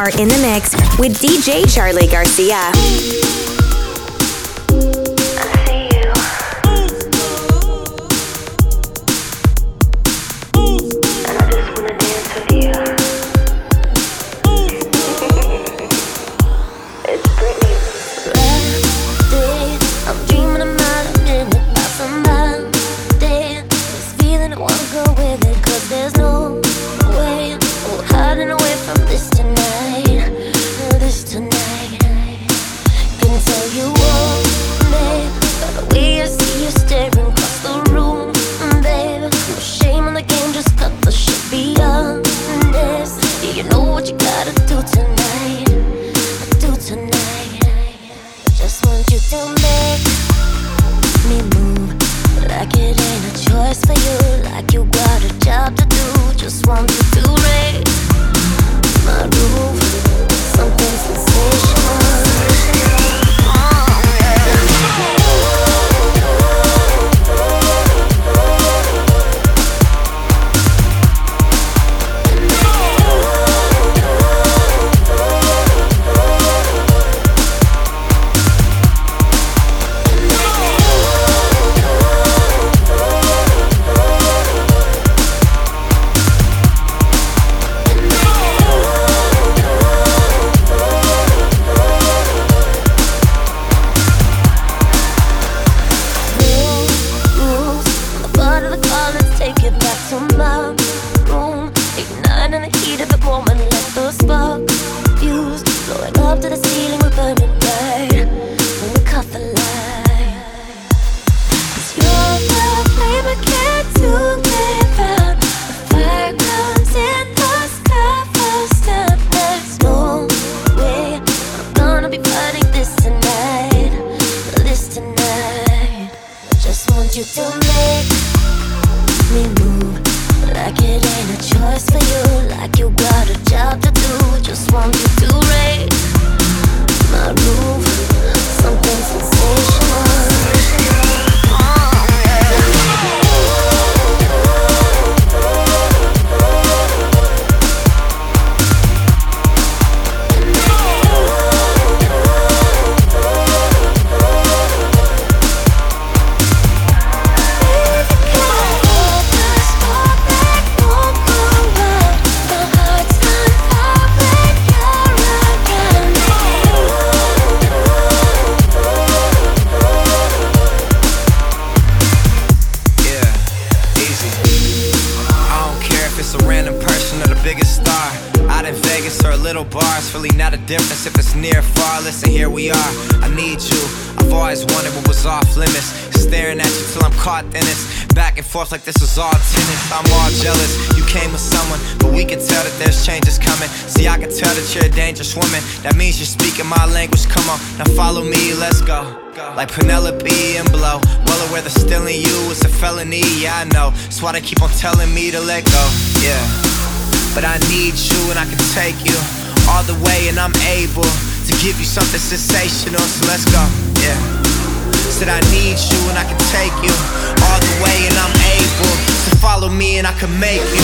are in the mix with DJ Charlie Garcia. Like this was all tennis, I'm all jealous. You came with someone, but we can tell that there's changes coming. See, I can tell that you're a dangerous woman. That means you're speaking my language, come on, now follow me, let's go. Like Penelope and Blow, well aware that stealing you is a felony, yeah I know. That's why they keep on telling me to let go, yeah. But I need you and I can take you all the way, and I'm able to give you something sensational, so let's go, yeah. Said I need you and I can take you all the way, and I'm able to follow me and I can make you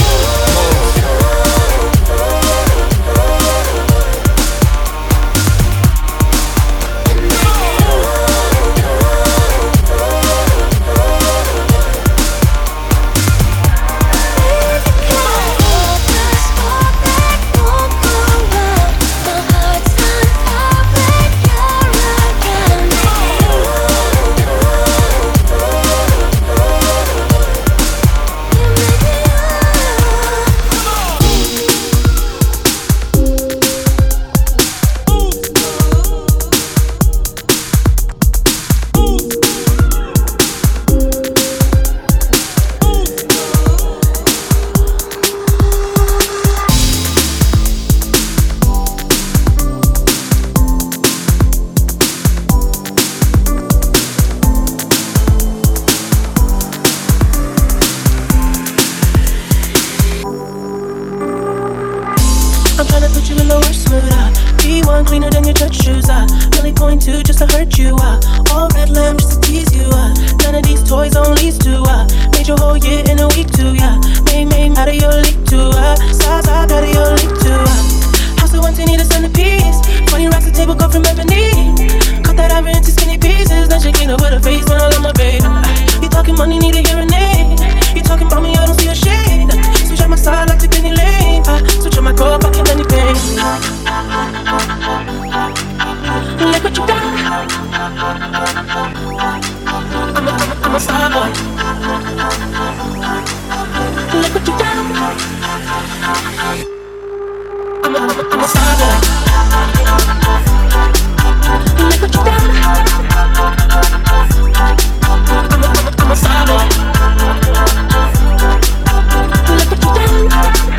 move. table cut from ebony. Cut that ivory into skinny pieces. Then she clean up with her face when I love my baby. You talking money, need a hearing aid. You talking about me, I don't see a shade. Switch on my side like to any lane. Switch on my core, I can't any pain. Look what you got. I'm a star boy. Look what you got. I'm a star boy. Look what you got. I'm a star boy. Look what you got.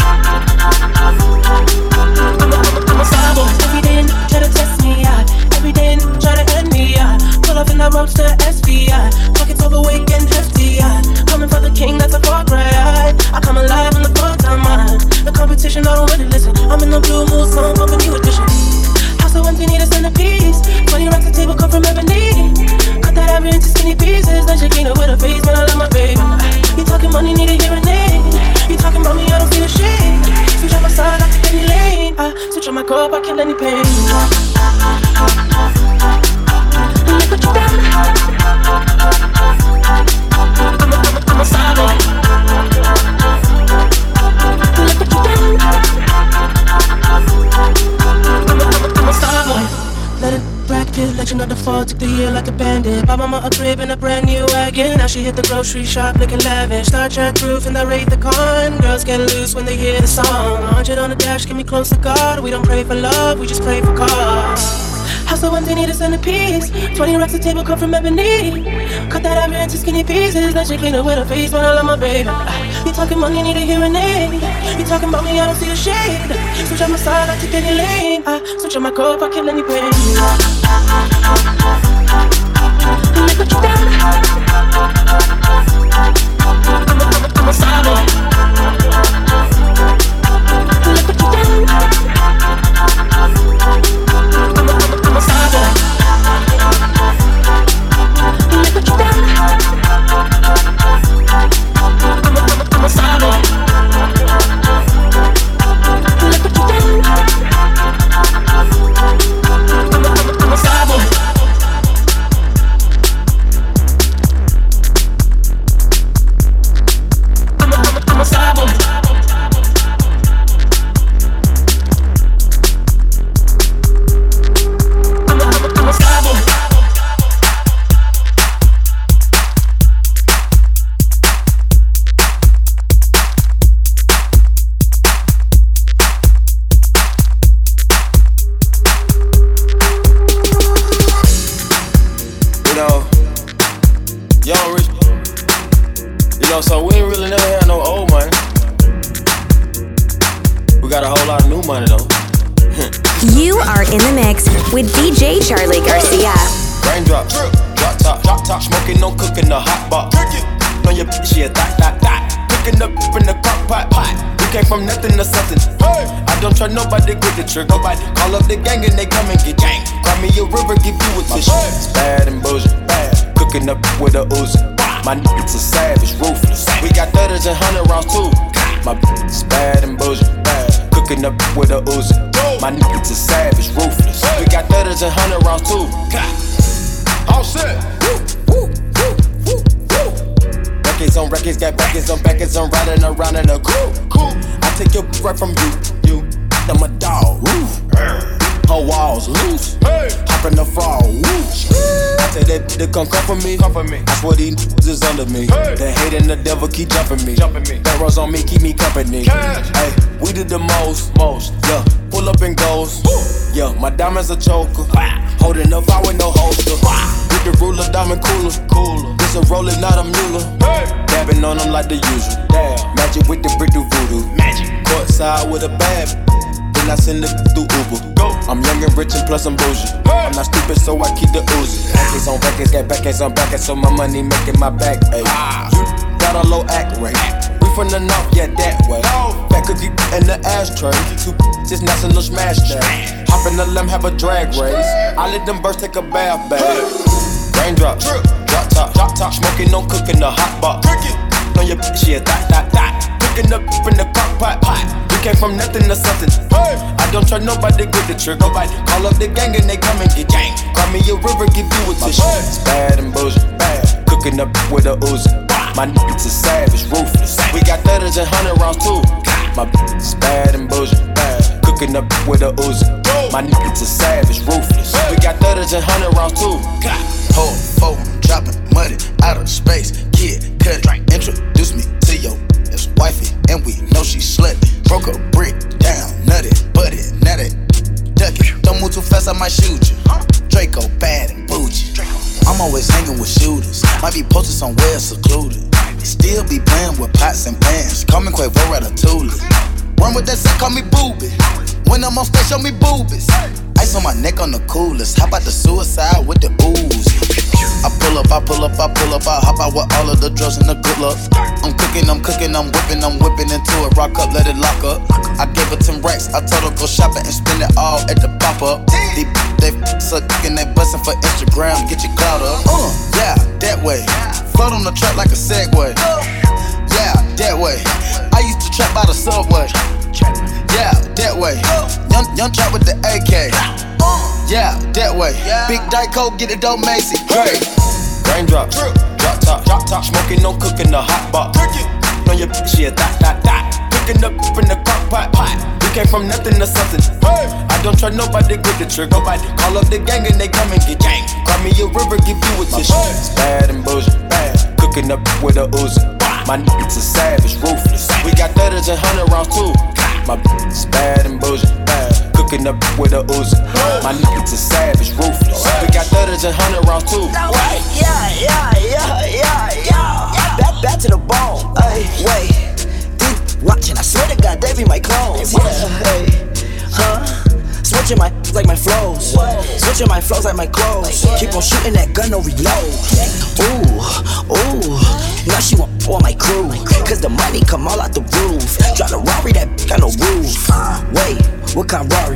I'm a star boy. Every day and try to test me out. Every day and try to end me out. Pull up in that roadster SVI. Pockets overweight and hefty. Coming for the king, that's a far cry. I come alive in the full-time mind. The competition, I don't really listen. I'm in the blue mood, song bumping new edition. House so empty, need a centerpiece. 20 racks, the table come from ebony. Cut that ivory into skinny pieces. Then she clean up with her face when I love my baby. You talking money, need a hearing aid. You talking about me, I don't see a shade. Switch on my side, I take any lane. Switch on my core, I kill any pain. Look what you got. I'm a star boy. Look what you got. I'm a star boy. Let it bracket, let you know the fall. Took the year like a bandit. Buy mama a crib and a brand new wagon. Now she hit the grocery shop looking lavish. Star Trek roof and I rate the con. Girls get loose when they hear the song. 100 on the dash, get me close to God. We don't pray for love, we just pray for cause. House so empty, need a centerpiece. 20 racks, the table come from ebony. Cut that ivory into skinny pieces. Then she clean up with her face when I love my baby. You talking money, need a hearing aid. You talking about me, I don't see a shade. Switch on my side, I take any lane. Switch on my core, I kill any pain. Look what you got. I'm a star boy. Look what you got. I'm a star boy. Look what you got. I'm a star boy. Look what you got. I'm a star boy. I'm a star boy. So we ain't really never had no old money. We got a whole lot of new money though. You are in the mix with DJ Charlie Garcia. Raindrop, drop top, smoking, no cooking, the hot pot. On your bitch, yeah, dot. Cooking up in the crock pot. We came from nothing to something. I don't try nobody, grip the trigger. Nobody call up the gang and they come and get gang. Cry me a river, give you a tissue. It's bad and bullshit. Cooking up with a Uzi. My niggas are savage, ruthless. We got 30s and 100 rounds too. My bitch is bad and bullshit. Cooking up with a Uzi. My niggas are savage, ruthless. We got 30s and 100 rounds too. All set. Records on records, got backers on backers. I'm riding around in a cool. I take your right from you. I'm a dog. Her walls loose. Hop in the fall. I tell that to come for me. I swear these niggas is under me. The hate and the devil keep jumping me. Barrels on me, keep me company. Hey, we did the most. Yeah, pull up and goes. Yeah, my diamonds a choker. Holding up, I with no holster. With the ruler, diamond cooler. This a roller, not a mule. Dabbing on them like the usual. Magic with the brick do voodoo. Courtside with a bad. Then I send it through Uber. I'm young and rich and plus I'm bougie. I'm not stupid, so I keep the Uzi. Backers on backers, got backers on backers, so my money making my back ache. You got a low act rate. We from the north, yeah, that way. Back cookie in the ashtray. Two just national smash that. Hop in the limb, have a drag race. I let them birds take a bath, babe. Raindrops, drop top, smoking, no cooking, the hot pot. On your bitch, yeah, dot. Picking up in the crock pot. We came from nothing to something. I don't try nobody with the trick. Nobody call up the gang and they come and get gang. Cry me a river, give you a tissue. It's bad and bullshit. Cooking up with a Uzi. My niggas is savage, ruthless. We got 30s and 100 rounds too. My bitch is bad and bullshit. Cooking up with a Uzi. My niggas is savage, ruthless. We got 30s and 100 rounds too. Hold, fold, dropping money out of space. Kid, cut it. Introduce me to your ex-wifey, and we know she slutty. Broke a brick down, nutty, buddy, nutty. Duck it, don't move too fast, I might shoot you. Draco, bad and bougie. I'm always hanging with shooters. Might be posted somewhere secluded. Still be playing with pots and pans. Call me Quavo Ratatouille. Run with that set, call me Booby. When I'm on stage, show me boobies. Ice on my neck on the coolest. How about the suicide with the ooze? I pull up, I hop out with all of the drugs and the good luck. I'm cooking, I'm whipping into it. Rock up, let it lock up. I gave her 10 racks, I told her go shopping and spend it all at the pop-up. They suckin', they bustin' for Instagram, get your clout up. Yeah, that way. Float on the track like a Segway. Yeah, that way. I used to trap by the subway. Yeah, that way. Young trap with the AK. Yeah, that way. Big Dyco, get it dope, Macy. Great. Raindrops, drop top, smoking, no cooking the hot box. On your bitch, yeah, dot. Picking up in the crock pot. We came from nothing to something. I don't try nobody with the trick. Nobody call up the gang and they come and get gang. Cry me a river, give you a tissue. It's bad and bullshit. Cooking up with a Uzi. My niggas is savage, ruthless. We got 30s and 100 rounds too. My bitch is bad and bullshit. Cooking up with a Uzi. My niggas is savage, ruthless. We got 30s and 100 rounds too. Yeah. Back to the bone. Ay, wait. Deep watching, I swear to God, they be my clones. Yeah, hey. Switching my like my flows. Switching my flows like my clothes. Keep on shooting that gun, no reload. Ooh. Now she want all my crew. Cause the money come all out the roof. Drive the Rari, that got no roof. Wait, what kind Rari?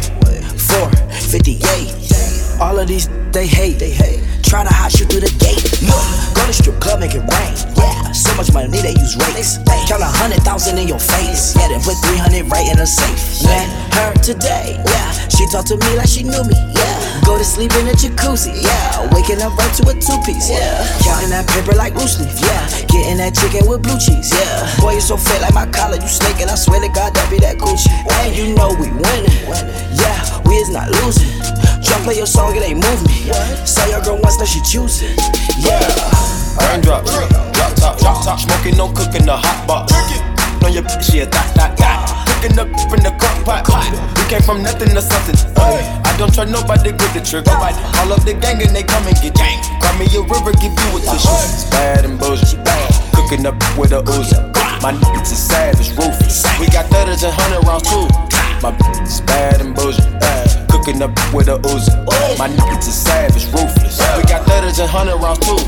458. All of these, they hate. Try to hide you through the gate. Look, go to strip club, make it rain. Yeah, so much money they use rates. Count 100,000 in your face. Yeah, then put 300 right in a safe. Met her today. Yeah, she talked to me like she knew me. Yeah, go to sleep in a jacuzzi. Yeah, waking up right to a two-piece. Yeah, counting that paper like loose leaf. Yeah, getting that chicken with blue cheese. Yeah, boy you so fat like my collar, you snaking. I swear to God that be that Gucci. And you know we winning. Yeah, we is not losing. Try play your song, it ain't move me. Saw your girl once, now she choosing. Yeah. Raindrops, drop top, smoking, no cooking the hot box. On your bitch, yeah, dot. Picking up in the crock pot. We came from nothing to something. I don't try nobody with the trick. Nobody call up the gang and they come and get gang. Cry me a river, give you a tissue. It's bad and bullshit. Cooking up with a Uzi. My niggas is savage, ruthless. We got 30s and 100 rounds too. My bitch is bad and bullshit. Cooking up with a Uzi. My niggas is savage, ruthless. We got 30s and 100 rounds too.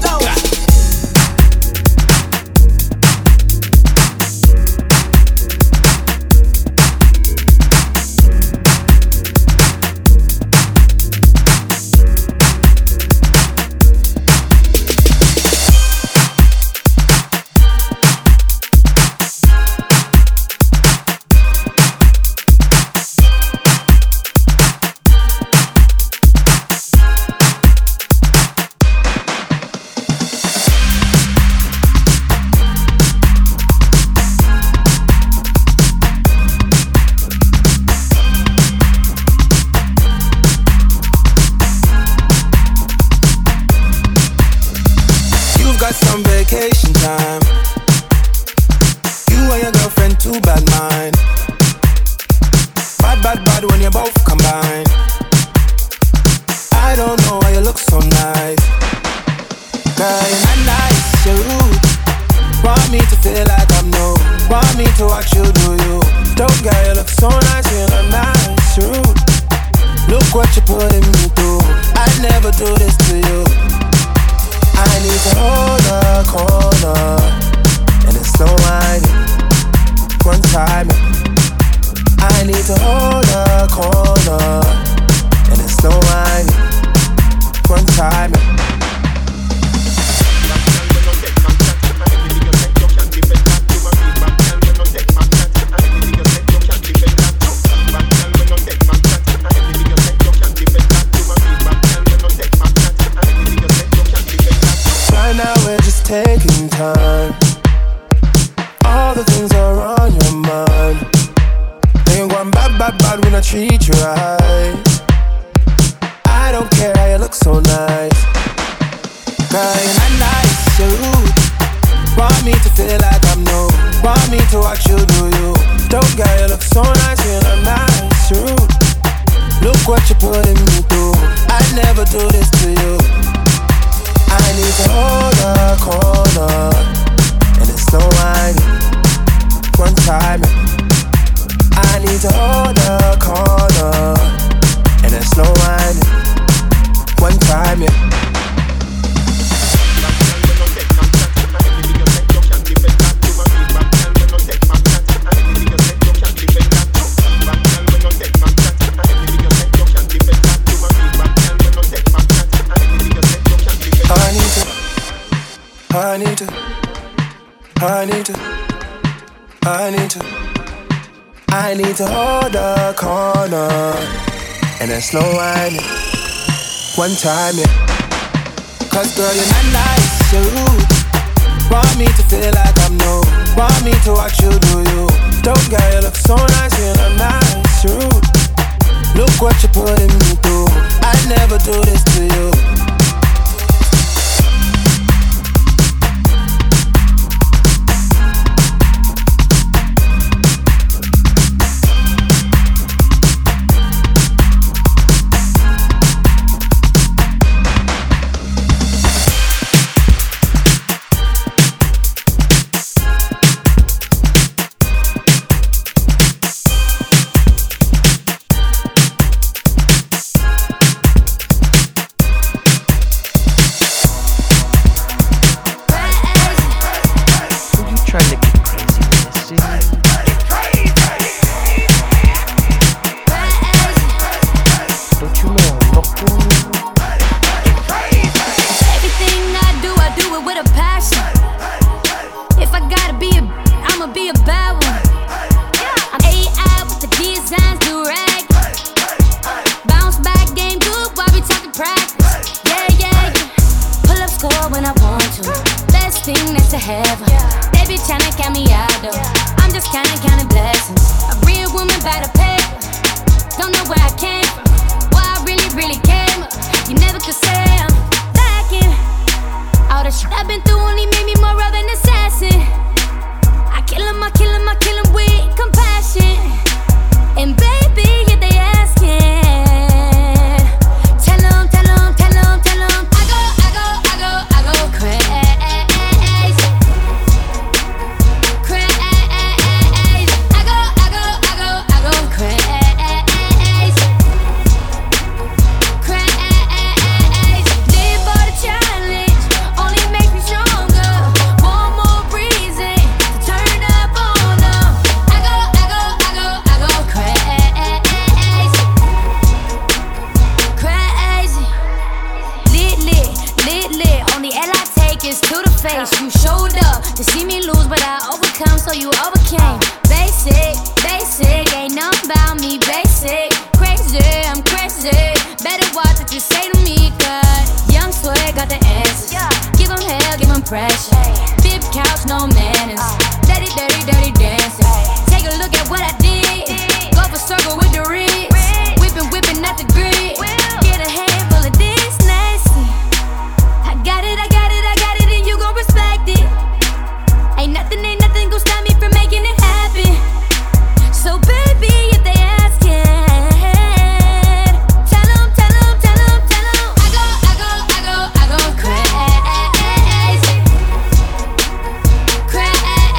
don't care how you look so nice. Girl, you're not nice, you're rude. Want me to feel like I'm new. Want me to watch you do you. Don't girl, you look so nice, you're not nice, you're rude. Look what you're putting me through. I never do this to you. I need to hold a corner, and it's no whining. One time, I need to hold a corner, and it's no whining. One time, yeah. I need to hold a corner, and there's no whining. One time, yeah. Cause girl, you're not nice, you're rude. Want me to feel like I'm new. Want me to watch you do you. Don't girl, you look so nice, you're not nice, you're rude. Look what you're putting me through. I never do this to you. Crazy.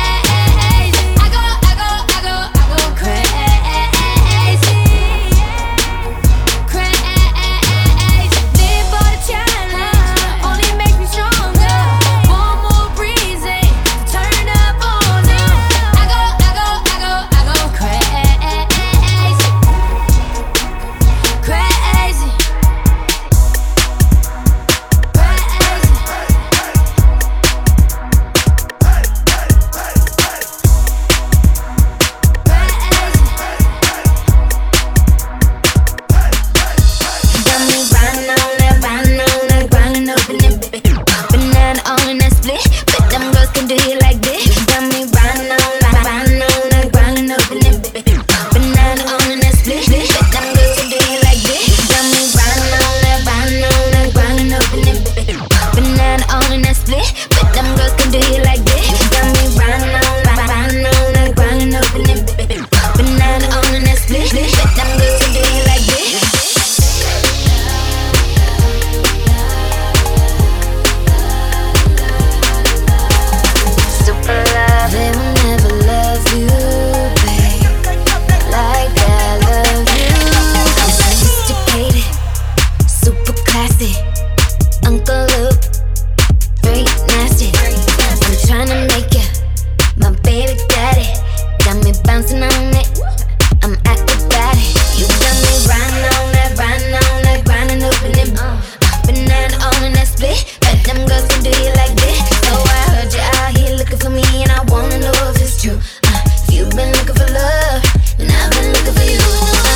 nasty. Uncle Luke, very nasty. I'm tryna make you my baby daddy. Got me bouncing on it, I'm acrobatic. You got me riding on that, grinding open it. Up and down on that split, but them girls can do it like this. So I heard you out here looking for me, and I wanna know if it's true. If you've been looking for love, then I've been looking for you. I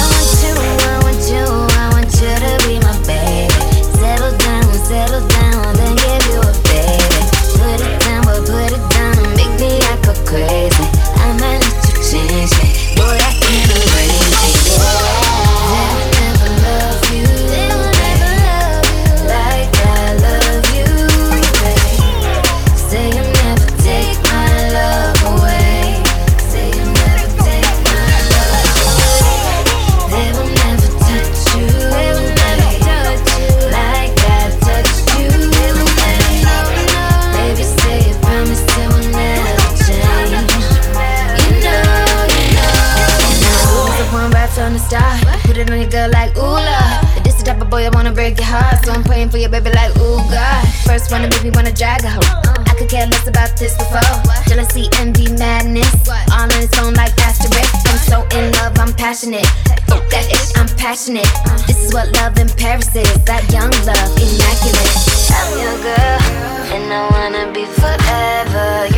want you to be my baby. Settle down, then give you a baby. Put it down, boy, put it down, and make me act go crazy. I might let you change me, boy, I can't erase it. They'll never love you like I love you, baby. Say you'll never take my love away. Say you'll never take my love away. They will never touch you, they will never touch you like I touched you. They will never, baby, say you promise it will never change. You know. Who's the one raps on the star? Put it on your girl like ooh la. This the type of boy I wanna break your heart, so I'm praying for your baby like ooh God. First one to make me wanna drag a hoe. I could care less about this before. Jealousy, envy, madness, all on its own like asterisk. I'm so in love, I'm passionate. Fuck that ish, I'm passionate. This is what love in Paris is. That young love, immaculate. I'm your girl, and I wanna be forever